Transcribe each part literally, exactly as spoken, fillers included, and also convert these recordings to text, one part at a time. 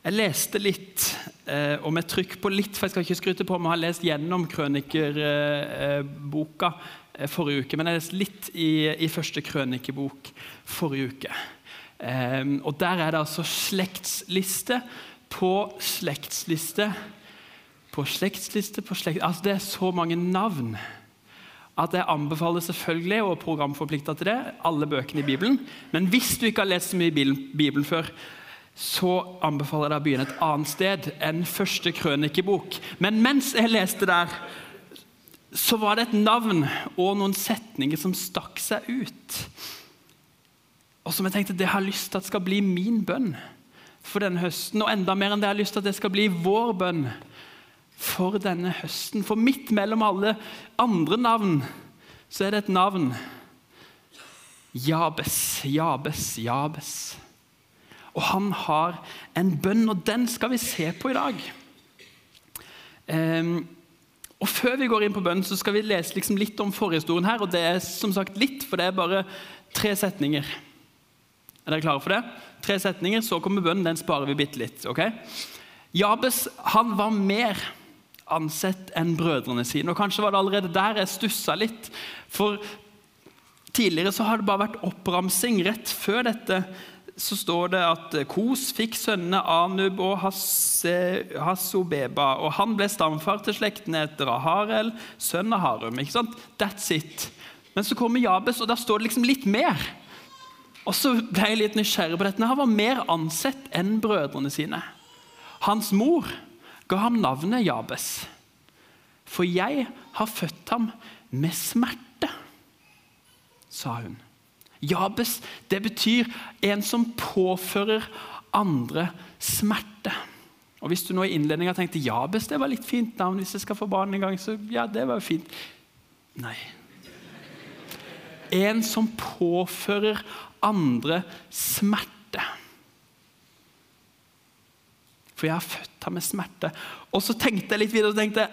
Jeg leste litt, eh, og med trykk på litt, for jeg skal ikke skryte på om jeg har lest gjennom krønikerboka eh, forrige uke, men jeg leste litt i, i første krønikebok forrige uke. Eh, og der er det altså slektsliste på slektsliste, på slektsliste, på slekt. Altså det er så mange navn, at jeg anbefaler selvfølgelig, og programforplikter til det, alle bøkene i Bibelen. Men hvis du ikke har lest så mye i Bibelen, Bibelen før, så anbefaler jeg deg å begynne et annet sted enn første krønikebok. Men mens jeg leste der, så var det et navn og noen setninger som stakk seg ut. Og som jeg tenkte, det har jeg lyst til at skal bli min bønn for denne høsten, og enda mer enn det har jeg lyst til at det skal bli vår bønn for denne høsten. For midt mellom alle andre navn, så er det et navn. Jabes, Jabes, Jabes. Og han har en bønn, og den skal vi se på i dag. Um, og før vi går inn på bønn, så skal vi lese liksom litt om forhistorien her, og det er som sagt litt, for det er bare tre setninger. Er dere klare for det? Tre setninger, så kommer bønnen, den sparer vi bitte litt, ok? Jabes, han var mer ansett enn brødrene sine, og kanskje var det allerede der jeg stusset litt, for tidligere så har det bare vært oppramsing. Rett før dette så står det at Kos fikk sønnene Anub og Hassobeba, og han ble stamfar til slekten etter Aharel, sønn av Harum, ikke sant? That's it. Men så kommer Jabes, og der står det liksom litt mer. Og så ble jeg litt nysgjerrig på dette. Han var mer ansett enn brødrene sine. Hans mor ga ham navnet Jabes, for jeg har født ham med smerte, sa hun. Jabes, det betyr en som påfører andre smerte. Og hvis du nå i innledningen tenkte, Jabes, det var litt fint navn, hvis jeg skal få barn en gang, så ja, det var fint. Nei. En som påfører andre smerte. For jeg har født ham med smerte. Og så tenkte jeg litt videre, og tenkte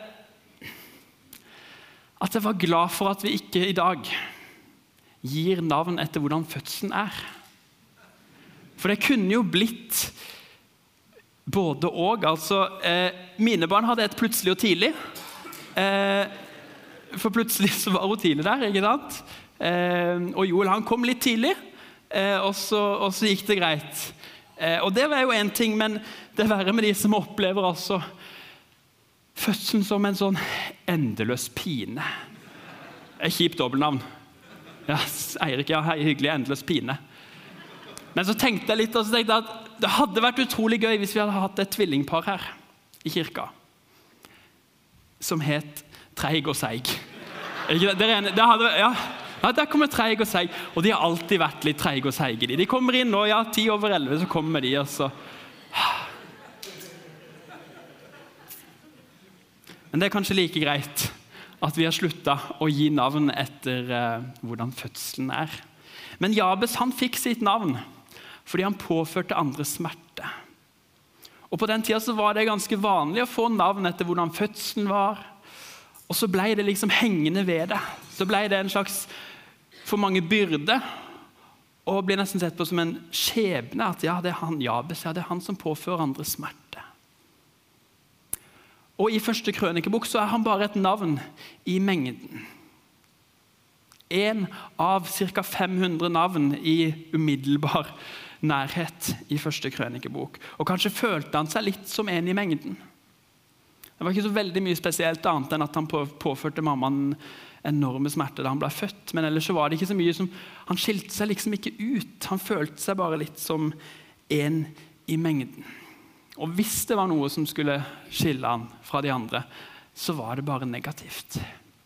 at jeg var glad for at vi ikke i dag gir navn etter hvordan fødselen er. For det kunne jo blitt både og. Altså, eh, mine barn hadde et plutselig og tidlig. Eh, for plutselig så var hun tidlig der, ikke sant? Eh, og Joel, han kom litt tidlig, eh, og, så, og så gikk det greit. Eh, og det var jo en ting, men det er verre med de som opplever altså fødselen som en sånn endeløs pine. Et kjipt dobbeltnavn. Ja, Eirik, ja, hei, hyggelig, endeløs pine. Men så tenkte jeg litt, og så tenkte jeg at det hadde vært utrolig gøy hvis vi hadde hatt et tvillingpar her i kirka, som het Treig og Seig. Ikke det? Dere er enige? Det hadde, ja. Ja, der kommer Treig og Seig, og de har alltid vært litt treig og seige. De kommer inn nå, ja, ti over elleve, så kommer de, og så... Men det er kanskje like greit at vi har sluttet å gi navn etter eh, hvordan fødselen er. Men Jabes, han fikk sitt navn fordi han påførte andre smerte. Og på den tiden så var det ganske vanlig å få navn etter hvordan fødselen var. Og så ble det liksom hengende ved det. Så ble det en slags for mange byrde, og ble nesten sett på som en skjebne, at ja, det er han Jabes, ja, det er han som påfører andre smerte. Og i første krønikebok så er han bare et navn i mengden. En av cirka fem hundre navn i umiddelbar nærhet i første krønikebok. Og kanskje følte han seg litt som en i mengden. Det var ikke så veldig mye spesielt annet enn at han påførte mammaen enorme smerte da han ble født. Men ellers så var det ikke så mye som... Han skilte seg liksom ikke ut. Han følte seg bare litt som en i mengden. Og hvis det var noe som skulle skille han fra de andre, så var det bare negativt.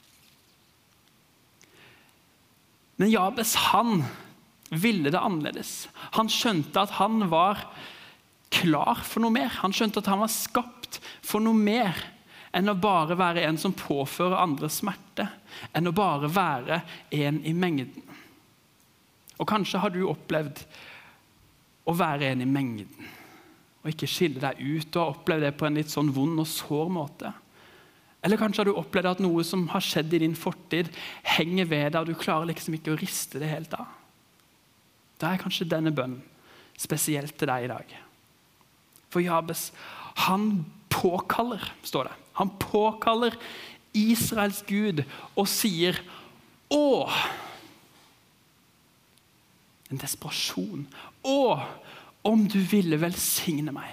Men Jabes, han ville det annerledes. Han skjønte at han var klar for noe mer. Han skjønte at han var skapt for noe mer enn å bare være en som påfører andre smerte, enn å bare være en i mengden. Og kanskje har du opplevd å være en i mengden, og ikke skille deg ut, og har opplevd det på en litt sånn vond og sår måte. Eller kanskje har du opplevd at noe som har skjedd i din fortid henger ved deg, og du klarer liksom ikke å riste det helt av. Da er kanskje denne bønnen spesielt til deg i dag. For Jabes, han påkaller, står det. Han påkaller Israels Gud og sier, «Å!» En desperasjon. «Å, om du ville velsigne meg.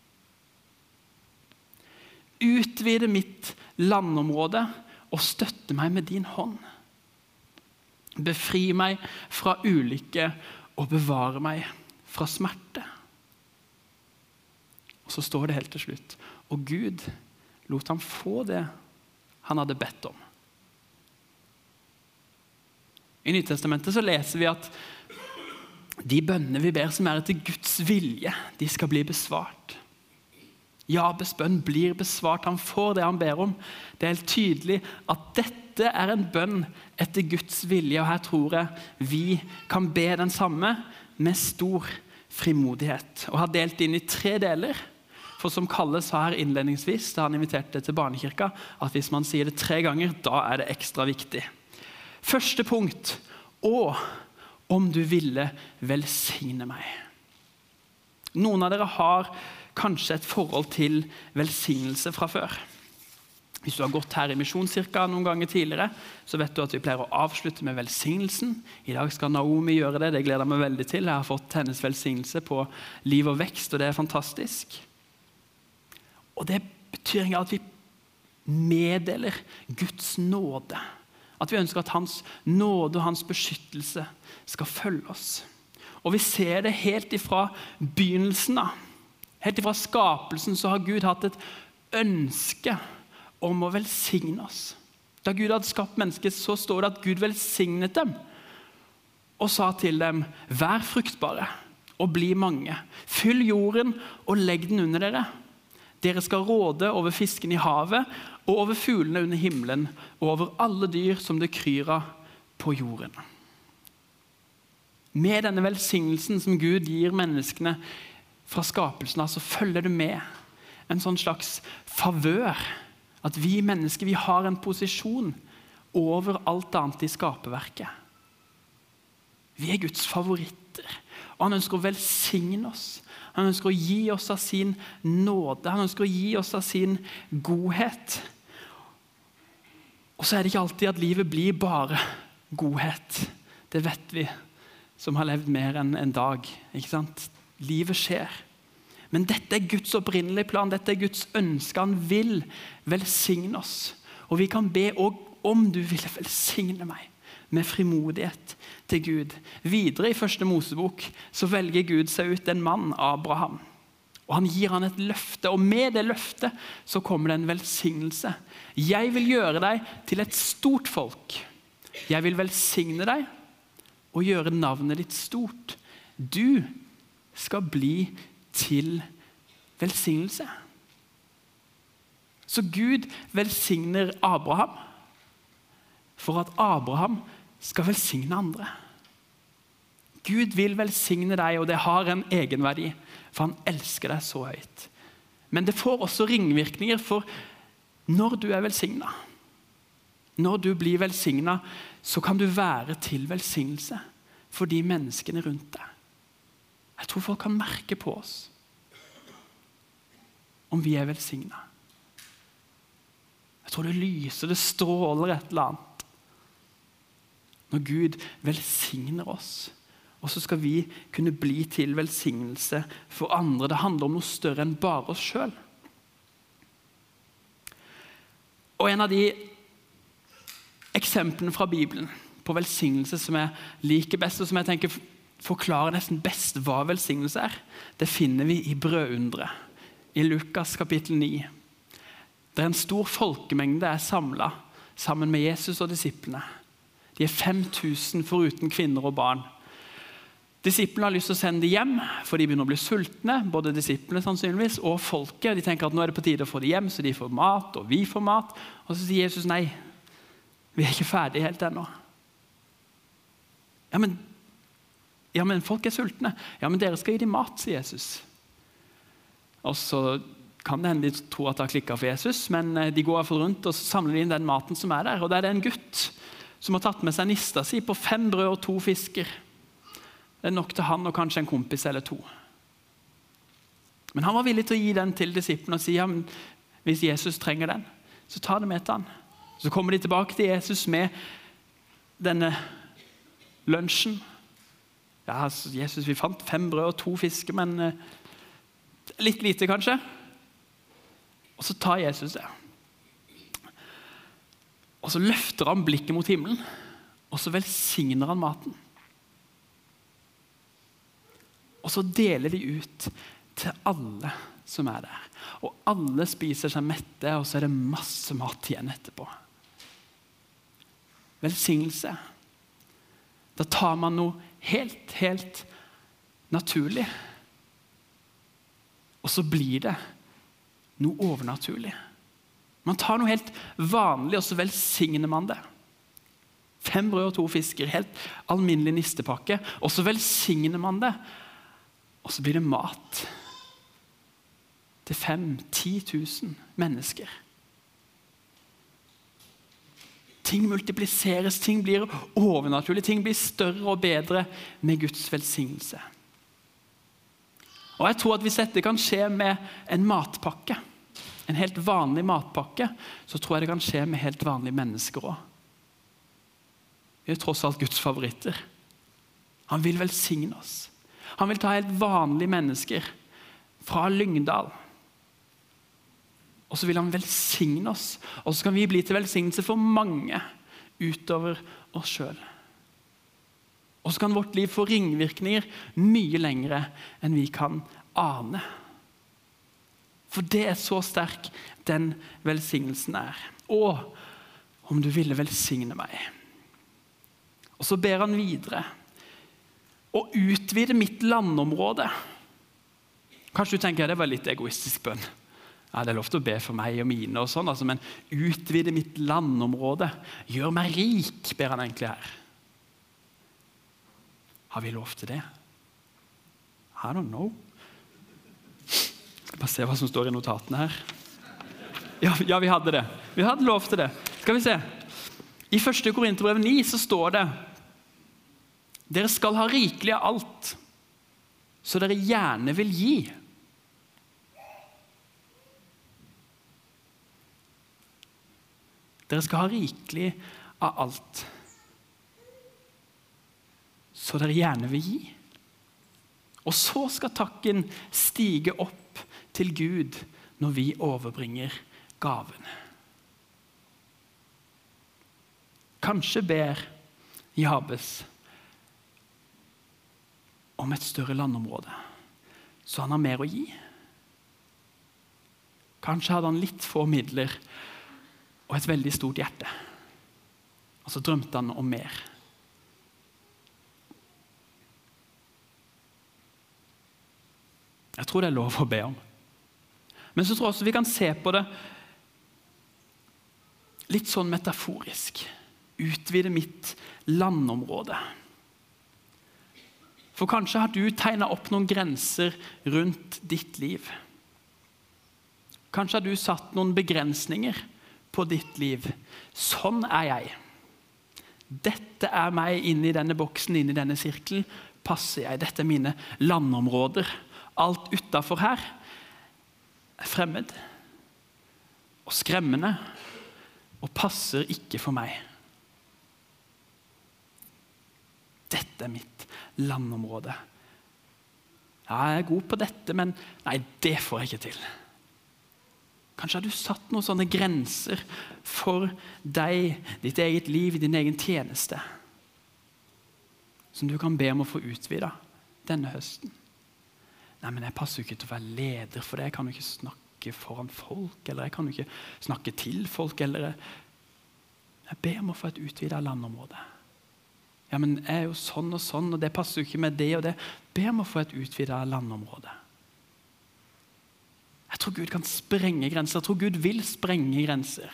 Utvide mitt landområde og støtte meg med din hånd. Befri meg fra ulykke og bevare meg fra smerte.» Og så står det helt til slutt, og Gud lot ham få det han hadde bedt om. I Nytestamentet så leser vi at de bønnene vi ber som er etter Guds vilje, de skal bli besvart. Jabes bønn blir besvart, han får det han ber om. Det er helt tydelig at dette er en bønn etter Guds vilje, og her tror jeg vi kan be den samme med stor frimodighet. Og har delt inn i tre deler, for som Kalle sa her innledningsvis, da han inviterte til barnekirka, at hvis man sier det tre ganger, da er det ekstra viktig. Første punkt, «Å, om du ville velsigne meg.» Noen av dere har kanskje et forhold til velsignelse fra før. Hvis du har gått her i Misjonskirka noen ganger tidligere, så vet du at vi pleier å avslutte med velsignelsen. I dag skal Naomi gjøre det, det gleder jeg meg veldig til. Jeg har fått hennes velsignelse på liv og vekst, og det er fantastisk. Og det betyr ikke at vi meddeler Guds nåde. At vi ønsker at hans nåde og hans beskyttelse skal følge oss. Og vi ser det helt ifra begynnelsen av. Helt ifra skapelsen så har Gud hatt et ønske om å velsigne oss. Da Gud hadde skapt mennesket, så står det at Gud velsignet dem og sa til dem, «Vær fruktbare og bli mange. Fyll jorden og legg den under dere. Dere skal råde over fisken i havet og over fuglene under himmelen og over alle dyr som det kryr av på jorden.» Med denne velsignelsen som Gud gir menneskene fra skapelsen av, så følger det med en sånn slags favør. At vi mennesker, vi har en posisjon over alt annet i skaperverket. Vi er Guds favoritter, og han ønsker å velsigne oss. Han ønsker å gi oss av sin nåde. Han ønsker å gi oss av sin godhet. Og så er det ikke alltid at livet blir bare godhet. Det vet vi som har levd mer enn en dag. Ikke sant? Livet skjer. Men dette er Guds opprinnelige plan. Dette er Guds ønske. Han vil velsigne oss. Og vi kan be om du ville velsigne meg med frimodighet til Gud. Videre i første Mosebok så velger Gud seg ut en mann, Abraham. Og han gir han et løfte, og med det løftet så kommer det en velsignelse. Jeg vil gjøre deg til et stort folk. Jeg vil velsigne deg og gjøre navnet ditt stort. Du skal bli til velsignelse. Så Gud velsigner Abraham for at Abraham skal velsigne andre. Gud vil velsigne deg, og det har en egenverdi, for han elsker deg så høyt. Men det får også ringvirkninger, for når du er velsignet, når du blir velsignet, så kan du være til velsignelse for de menneskene rundt deg. Jeg tror folk kan merke på oss om vi er velsignet. Jeg tror det lyser, det stråler et eller annet. Når Gud velsigner oss, og så skal vi kunne bli til velsignelse for andre. Det handler om noe større enn bare oss selv. Og en av de eksemplene fra Bibelen på velsignelse som jeg liker best, og som jeg tenker forklarer nesten best hva velsignelse er, det finner vi i brødundret, i Lukas kapittel ni. Det er en stor folkemengde er samlet sammen med Jesus og disiplene. De er fem tusen foruten kvinner og barn. Disiplene har lyst til å sende dem hjem, for de begynner å bli sultne, både disiplene sannsynligvis, og folket. De tenker at nå er det på tide å få dem hjem, så de får mat, og vi får mat. Og så sier Jesus nei, vi er ikke ferdige helt ennå. Ja, men, ja, men folk er sultne. Ja, men dere skal gi dem mat, sier Jesus. Og så kan det hende de tror at det har klikket for Jesus, men de går i hvert fall rundt og samler inn den maten som er der. Og det er det en gutt som har tatt med seg nista si på fem brød og to fisker. Det er nok til han og kanskje en kompis eller to. Men han var villig til å gi den til disiplene og si, ja, men hvis Jesus trenger den, så ta det med til han. Så kommer de tilbake til Jesus med denne lunsjen. Ja, altså, Jesus, vi fant fem brød og to fisker, men eh, litt lite kanskje. Og så tar Jesus det. Og så løfter han blikket mot himmelen, og så velsigner han maten. Og så deler de ut til alle som er der. Og alle spiser seg mette, og så er det masse mat igjen etterpå. Velsignelse. Da tar man noe helt, helt naturlig. Og så blir det noe overnaturlig. Man tar noe helt vanlig, og så velsigner man det. Fem brød og to fisker, helt alminnelig nistepakke. Og så velsigner man det. Og så blir det mat til fem, ti tusen mennesker. Ting multipliseres, ting blir overnaturlige, ting blir større og bedre med Guds velsignelse. Og jeg tror at hvis dette kan skje med en matpakke, en helt vanlig matpakke, så tror jeg det kan skje med helt vanlige mennesker også. Vi er tross alt Guds favoritter. Han vil velsigne oss. Han vil ta helt vanlige mennesker fra Lyngdal. Og så vil han velsigne oss. Og så kan vi bli til velsignelse for mange utover oss selv. Og så kan vårt liv få ringvirkninger mye lengre enn vi kan ane. For det er så sterk den velsignelsen er. Og om du ville velsigne meg. Og så ber han videre. Og utvide mitt landområde. Kanskje du tenker, ja, det var litt egoistisk bønn. Ja, det er lov til å be for meg og mine og sånn, altså, men utvide mitt landområde. Gjør meg rik, ber han egentlig her. Har vi lov til det? I don't know. Jeg skal bare se hva som står i notatene her. Ja, ja, vi hadde det. Vi hadde lov til det. Skal vi se. I første Korinterbrev ni så står det: dere skal ha rikelig av alt, så dere gjerne vil gi. Dere skal ha rikelig av alt, så dere gjerne vil gi. Og så skal takken stige opp til Gud når vi overbringer gaven. Kanskje ber Jabes om et større landområde, så han har mer å gi. Kanskje hadde han litt få midler og et veldig stort hjerte. Og så drømte han om mer. Jeg tror det er lov å be om. Men så tror jeg også vi kan se på det litt sånn metaforisk. Utvide mitt landområde. For kanskje har du tegnet opp noen grenser rundt ditt liv. Kanskje har du satt noen begrensninger på ditt liv. Sånn er jeg. Dette er meg inne i denne boksen, inne i denne sirkelen. Passer jeg. Dette er mine landområder. Alt utenfor her er fremmed og skremmende og passer ikke for meg. Dette er mitt landområde. Ja, jeg er god på dette, men nei, det får jeg ikke til. Kanskje har du satt noen sånne grenser for deg, ditt eget liv, din egen tjeneste, som du kan be om å få utvidet denne høsten. Nei, men jeg passer jo ikke til å være leder for det. Jeg kan jo ikke snakke foran folk, eller jeg kan jo ikke snakke til folk, eller jeg ber om å få et utvidet landområde. Ja, men jeg er jo sånn og sånn, og det passer jo ikke med det og det. Be om å få et utvidet landområde. Jeg tror Gud kan sprenge grenser. Jeg tror Gud vil sprenge grenser.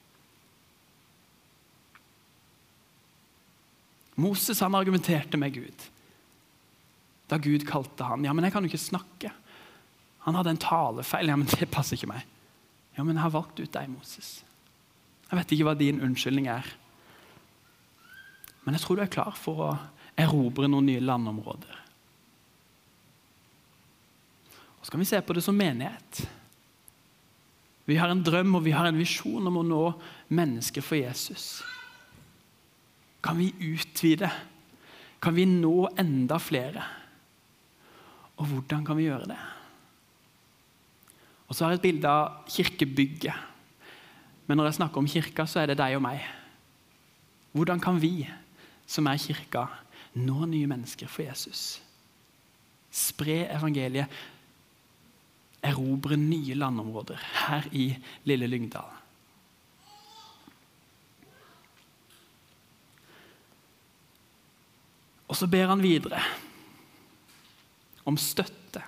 Moses, han argumenterte med Gud. Da Gud kalte han, ja, men jeg kan jo ikke snakke. Han hadde en talefeil, ja, men det passer ikke meg. Ja, men jeg har valgt ut deg, Moses. Jeg vet ikke hva din unnskyldning er. Men jeg tror du er klar for å erobre noen nye landområder. Så kan vi se på det som menighet. Vi har en drøm og vi har en visjon om å nå mennesker for Jesus. Kan vi utvide? Kan vi nå enda flere? Og hvordan kan vi gjøre det? Og så har jeg et bilde av kirkebygget. Men når jeg snakker om kirka, så er det deg og meg. Hvordan kan vi, som er kirka, nå nye mennesker for Jesus? Spre evangeliet, erobre nye landområder her i Lille Lyngdal. Og så ber han videre om støtte.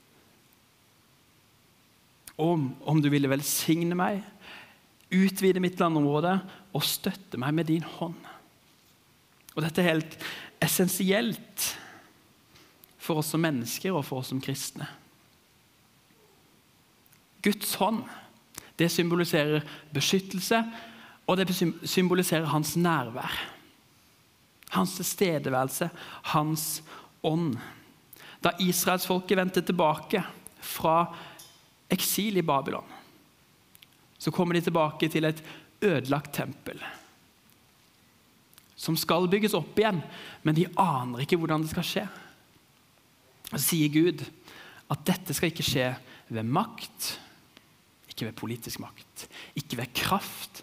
Om, om du ville velsigne meg, utvide mitt landområde og støtte meg med din hånd. Og dette er helt essensielt for oss som mennesker og for oss som kristne. Guds hånd, det symboliserer beskyttelse, og det symboliserer hans nærvær. Hans tilstedeværelse, hans ånd. Da Israelsfolket vendte tilbake fra eksil i Babylon, så kommer de tilbake til et ødelagt tempel, som skal bygges opp igjen, men de aner ikke hvordan det skal skje. Så sier Gud at dette skal ikke skje ved makt, ikke ved politisk makt, ikke ved kraft,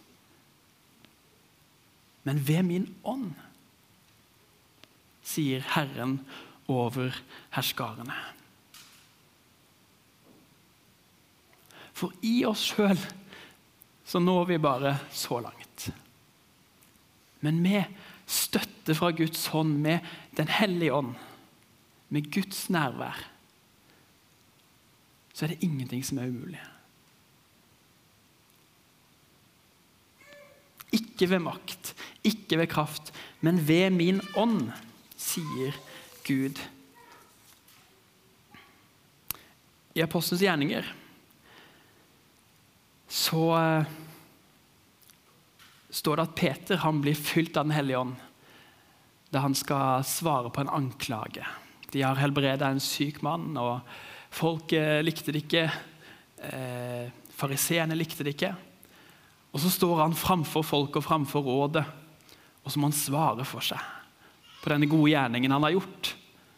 men ved min ånd, sier Herren over herskarene. For i oss selv så når vi bare så langt. Men med støtte fra Guds hånd, med den hellige ånd, med Guds nærvær, så er det ingenting som er umulig. Ikke ved makt, ikke ved kraft, men ved min ånd, sier Gud. I Apostelens gjerninger så uh, står det at Peter han blir fylt av den hellige ånd da han skal svare på en anklage. De har helbredet en syk mann, og folk uh, likte det ikke. Uh, fariseerne likte det ikke. Og så står han framfor folk og framfor rådet, og så må han svare for seg på denne gode gjerningen han har gjort.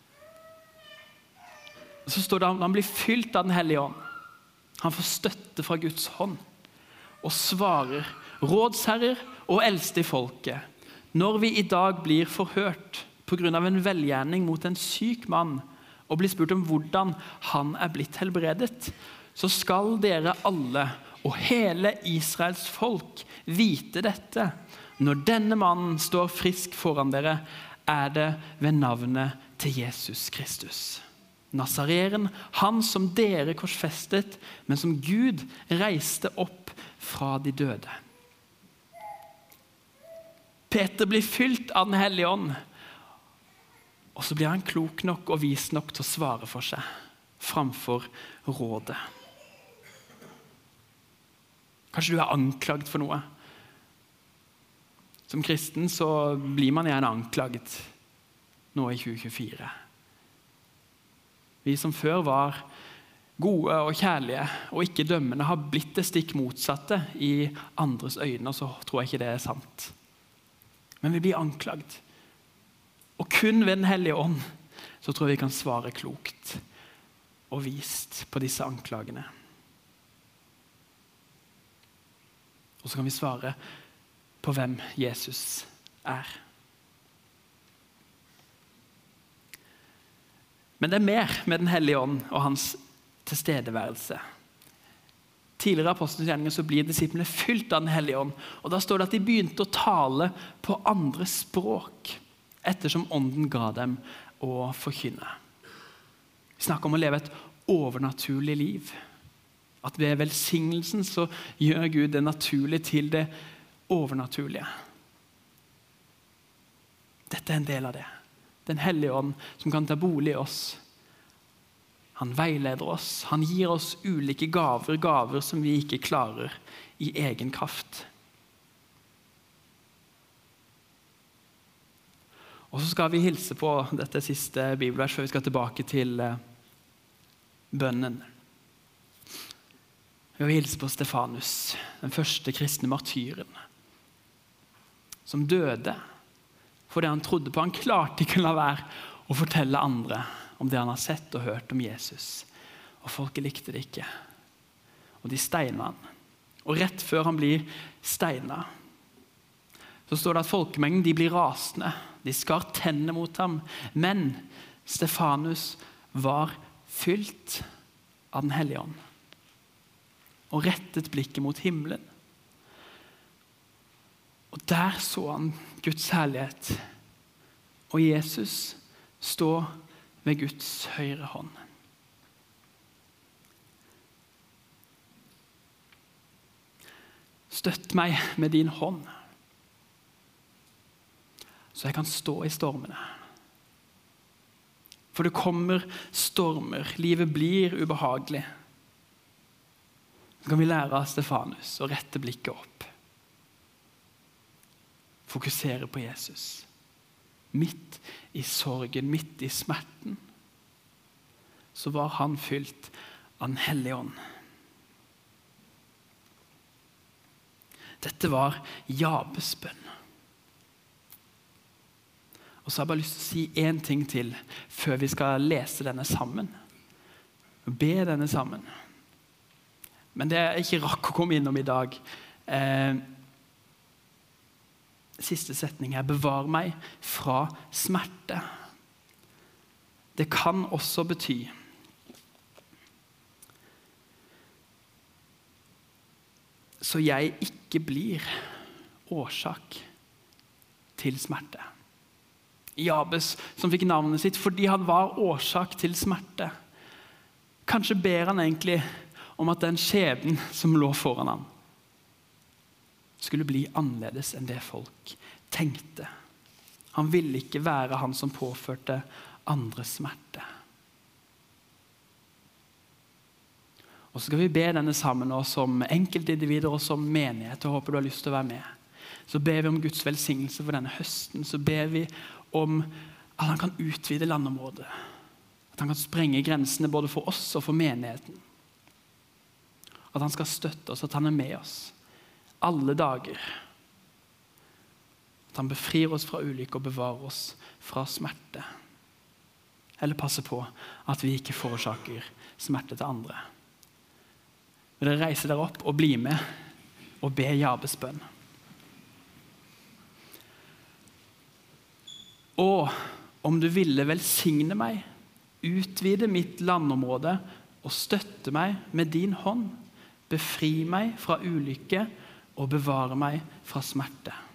Og så står det at han blir fylt av den hellige ånd. Han får støtte fra Guds hånd og svarer rådsherrer og eldste i folket. Når vi i dag blir forhørt på grunn av en velgjerning mot en syk mann og blir spurt om hvordan han er blitt helbredet, så skal dere alle og hele Israels folk vite dette. Når denne mannen står frisk foran dere, er det ved navnet til Jesus Kristus. Nazareren, han som dere korsfestet, men som Gud reiste opp fra de døde. Peter blir fylt av den hellige ånd, og så blir han klok nok og vis nok til å svare for seg, framfor rådet. Kanskje du er anklagt for noe. Som kristen så blir man gjerne anklaget nå i tjue tjuefire. Vi som før var gode og kjærlige og ikke dømmende har blitt det stikk motsatte i andres øyne, og så tror jeg ikke det er sant. Men vi blir anklagt. Og kun ved den hellige ånd så tror jeg vi kan svare klokt og vist på disse anklagene. Og så kan vi svare på hvem Jesus er. Men det er mer med den hellige ånd og hans tilstedeværelse. Tidligere i Apostelens gjerninger så blir disiplene fylt av den hellige ånd, og da står det at de begynte å tale på andre språk, ettersom ånden ga dem å forkynne. Vi snakker om å leve et overnaturlig liv. At ved velsignelsen så gjør Gud det naturlig til det overnaturlige. Dette er en del av det. Den hellige ånd som kan ta bolig i oss. Han veileder oss. Han gir oss ulike gaver, gaver som vi ikke klarer i egen kraft. Og så skal vi hilse på dette siste bibelvers før vi skal tilbake til bønnen. Vi hilser på Stefanus, den første kristne martyren, som døde fordi han trodde på. Han klarte ikke å la være å fortelle andre om det han har sett og hørt om Jesus. Og folket likte det ikke. Og de steinet han. Og rett før han blir steinet, så står det at folkemengden de blir rasende. De skar tennene mot ham. Men Stefanus var fylt av den hellige ånd og rettet blikket mot himmelen. Og der så han Guds herlighet, og Jesus stå ved Guds høyre hånd. Støtt meg med din hånd, så jeg kan stå i stormene. For det kommer stormer, livet blir ubehagelig. Så kan vi lære av Stefanus og rette blikket opp. Fokusere på Jesus. Midt i sorgen, midt i smerten, så var han fylt av den hellige ånd. Dette var Jabes bønn. Og så har jeg bare lyst til å si en ting til før vi skal lese denne sammen. Be denne sammen. Men det er ikke rakk å komme innom i dag. Eh, siste setning her. Bevar meg fra smerte. Det kan også bety så jeg ikke blir årsak til smerte. Jabes, som fikk navnet sitt fordi han var årsak til smerte. Kanskje ber han egentlig om at den skjebnen som lå foran ham skulle bli annerledes enn det folk tenkte. Han ville ikke være han som påførte andre smerte. Og så skal vi be denne sammen nå som enkeltindivider og som menighet, og håper du har lyst til å være med. Så ber vi om Guds velsignelse for denne høsten. Så ber vi om at han kan utvide landområdet. At han kan sprenge grensene både for oss og for menigheten. At han skal støtte oss, at han er med oss alle dager. At han befrir oss fra ulykke og bevarer oss fra smerte. Eller passer på at vi ikke forårsaker smerte til andre. Vil dere reise dere opp og bli med og be Jabes bønn? Og om du ville velsigne meg, utvide mitt landområde og støtte meg med din hånd, befri meg fra ulykke og bevare meg fra smerte.